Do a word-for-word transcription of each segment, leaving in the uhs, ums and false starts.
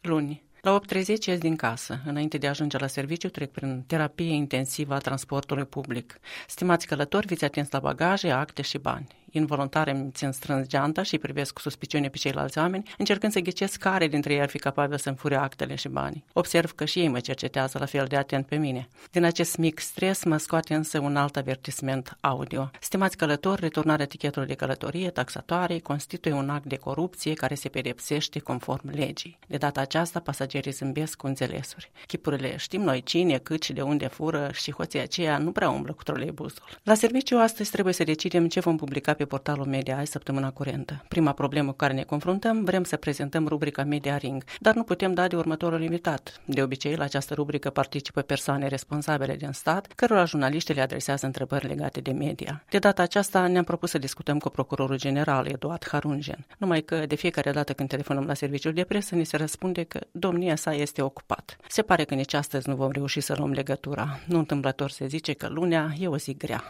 Luni. La opt și treizeci ies din casă. Înainte de a ajunge la serviciu, trec prin terapie intensivă a transportului public. Stimați călători, fiți atenți la bagaje, acte și bani. Involuntar îmi țin strâns geanta și privesc cu suspiciune pe ceilalți oameni, încercând să ghicesc care dintre ei ar fi capabil să-mi fure actele și banii. Observ că și ei mă cercetează la fel de atent pe mine. Din acest mic stres mă scoate însă un alt avertisment audio. Stimați călători, returnarea tichetului de călătorie taxatoare constituie un act de corupție care se pedepsește conform legii. De data aceasta, pasagerii zâmbesc cu înțelesuri. Chipurile știm noi cine, cât și de unde fură și hoții aceia nu prea umblă cu troleibusul. La serviciu astăzi trebuie să decidem ce vom publica pe portalul Media Azi săptămâna curentă. Prima problemă cu care ne confruntăm, vrem să prezentăm rubrica Media Ring, dar nu putem da de următorul invitat. De obicei, la această rubrică participă persoane responsabile din stat, cărora jurnaliștii le adresează întrebări legate de media. De data aceasta ne-am propus să discutăm cu procurorul general Eduard Harungen, numai că de fiecare dată când telefonăm la serviciul de presă, ni se răspunde că domnia sa este ocupat. Se pare că nici astăzi nu vom reuși să luăm legătura. Nu întâmplător se zice că lunea e o zi grea.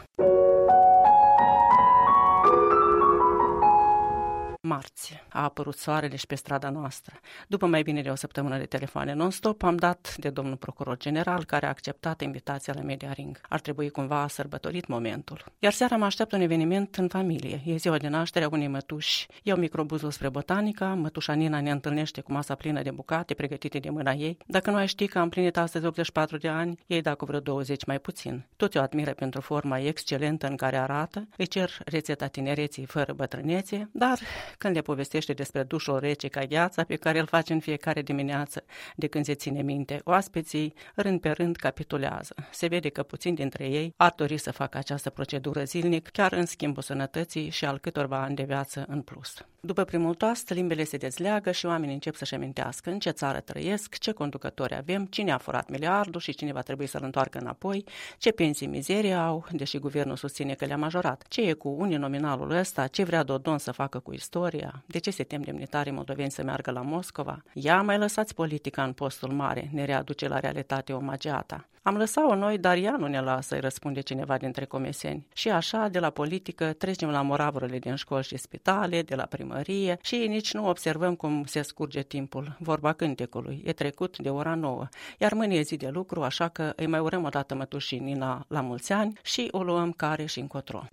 Marți a apărut soarele și pe strada noastră. După mai bine de o săptămână de telefoane non-stop, am dat de domnul procuror general, care a acceptat invitația la Media Ring. Ar trebui cumva sărbătorit momentul. Iar seara mă așteaptă un eveniment în familie. E ziua de naștere a unei mătuși. Iau microbuzul spre Botanica, mătușa Nina ne întâlnește cu masa plină de bucate pregătite de mâna ei. Dacă nu ai ști că am plinit astăzi optzeci și patru de ani, ei da cu vreo douăzeci mai puțin. Toți o admiră pentru forma excelentă în care arată, îi cer rețeta tinereții fără bătrânețe, dar când le povestește despre dușul rece ca gheața pe care îl face în fiecare dimineață, de când se ține minte, oaspeții, rând pe rând, capitulează. Se vede că puțini dintre ei ar dori să facă această procedură zilnic, chiar în schimbul sănătății și al câtorva ani de viață în plus. După primul toast, limbele se dezleagă și oamenii încep să-și amintească în ce țară trăiesc, ce conducători avem, cine a furat miliardul și cine va trebui să-l întoarcă înapoi, ce pensii mizerie au, deși guvernul susține că le-a majorat, ce e cu uninominalul ăsta, ce vrea Dodon să facă cu istoria, de ce se tem demnitarii moldoveni să meargă la Moscova. Ia mai lăsați politica în postul mare, ne readuce la realitate omageata. Am lăsat-o noi, dar ea nu ne lasă, îi răspunde cineva dintre comeseni. Și așa, de la politică, trecem la moravurile din școli și spitale, de la primărie și nici nu observăm cum se scurge timpul. Vorba cântecului, e trecut de ora nouă, iar mâine e zi de lucru, așa că îi mai urăm o dată mătușii Nina la mulți ani și o luăm care și încotro.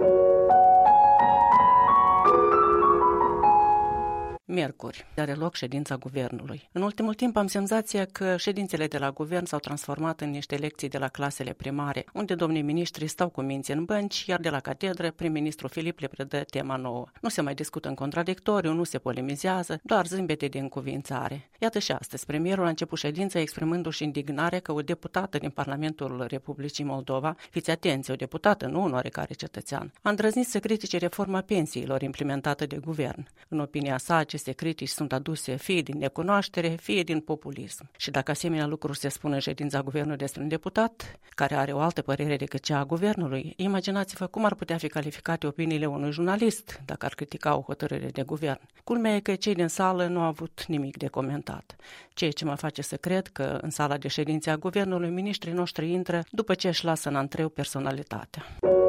Miercuri are loc ședința guvernului. În ultimul timp am senzația că ședințele de la guvern s-au transformat în niște lecții de la clasele primare, unde domnii miniștri stau cu minți în bănci, iar de la catedră prim-ministru Filip le predă tema nouă. Nu se mai discută în contradictoriu, nu se polemizează, doar zâmbete de încuvințare. Iată și astăzi, premierul a început ședința exprimându-și indignare că o deputată din Parlamentul Republicii Moldova, fiți atenți, o deputată, nu un oarecare cetățean, a îndrăznit să critique reforma pensiilor implementată de guvern. În opinia sa, aceste critici sunt aduse fie din necunoaștere, fie din populism. Și dacă asemenea lucruri se spun în ședința guvernului despre un deputat, care are o altă părere decât cea a guvernului, imaginați-vă cum ar putea fi calificate opiniile unui jurnalist dacă ar critica o hotărâre de guvern. Culmea e că cei din sală nu au avut nimic de comentat. Ceea ce mă face să cred că în sala de ședințe a guvernului miniștrii noștri intră după ce își lasă în antreu personalitatea.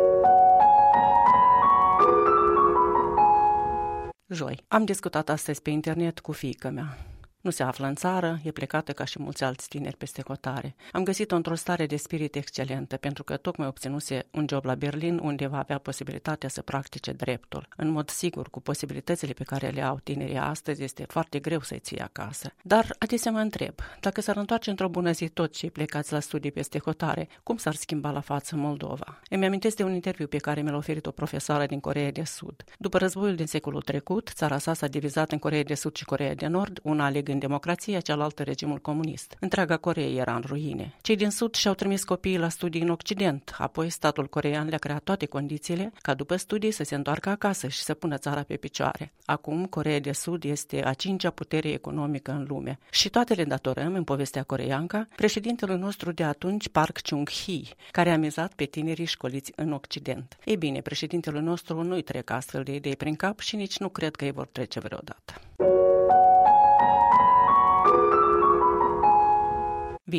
Joi. Am discutat astăzi pe internet cu fiica mea. Nu se află în țară, e plecată ca și mulți alți tineri peste hotare. Am găsit-o într-o stare de spirit excelentă, pentru că tocmai obținuse un job la Berlin, unde va avea posibilitatea să practice dreptul. În mod sigur, cu posibilitățile pe care le au tinerii astăzi, este foarte greu să-i ții acasă. Dar adesea mă întreb, dacă s-ar întoarce într-o bună zi toți cei plecați la studii peste hotare, cum s-ar schimba la față Moldova? Îmi amintesc de un interviu pe care mi l-a oferit o profesoară din Coreea de Sud. După războiul din secolul trecut, țara sa s-a divizat în Coreea de Sud și Coreea de Nord, una alegând democrația, cealaltă regimul comunist. Întreaga Coreea era în ruine. Cei din Sud și-au trimis copiii la studii în Occident, apoi statul coreean le-a creat toate condițiile ca după studii să se întoarcă acasă și să pună țara pe picioare. Acum, Coreea de Sud este a cincea putere economică în lume. Și toate le datorăm, în povestea coreeancă, președintelui nostru de atunci, Park Chung-hee, care a mizat pe tinerii școliți în Occident. Ei bine, președintelui nostru nu-i trec astfel de idei prin cap și nici nu cred că îi vor trece vreodată. Vineri.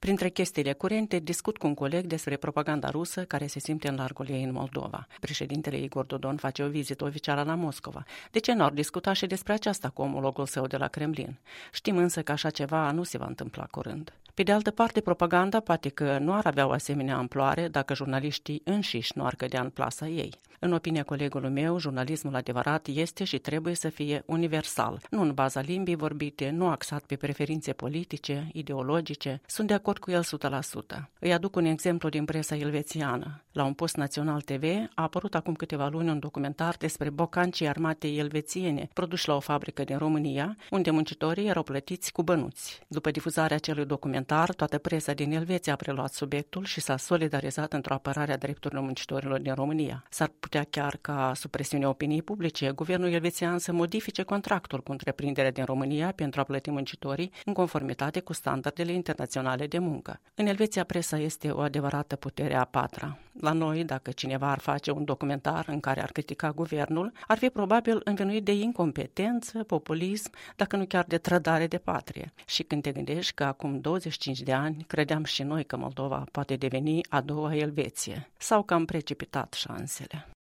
Printre chestiile curente, discut cu un coleg despre propaganda rusă care se simte în largul ei în Moldova. Președintele Igor Dodon face o vizită oficială la Moscova. De ce n-ar discuta și despre aceasta cu omologul său de la Kremlin? Știm însă că așa ceva nu se va întâmpla curând. Pe de altă parte, propaganda poate că nu ar avea o asemenea amploare dacă jurnaliștii înșiși nu ar cădea în plasa ei. În opinia colegului meu, jurnalismul adevărat este și trebuie să fie universal, nu în baza limbii vorbite, nu axat pe preferințe politice, ideologice. Sunt de acord cu el o sută la sută. Îi aduc un exemplu din presa elvețiană. La un post național T V a apărut acum câteva luni un documentar despre bocancii armatei elvețiene, produși la o fabrică din România, unde muncitorii erau plătiți cu bănuți. După difuzarea acelui documentar, toată presa din Elveția a preluat subiectul și s-a solidarizat într-o apărare a drepturilor muncitorilor din România. S-ar putea chiar ca sub presiunea opiniei publice, guvernul elvețian să modifice contractul cu întreprinderea din România pentru a plăti muncitorii în conformitate cu standardele internaționale de muncă. În Elveția presa este o adevărată putere a patra. La noi, dacă cineva ar face un documentar în care ar critica guvernul, ar fi probabil învinuit de incompetență, populism, dacă nu chiar de trădare de patrie. Și când te gândești că acum douăzeci și cinci de ani credeam și noi că Moldova poate deveni a doua Elveție, sau că am precipitat șansele.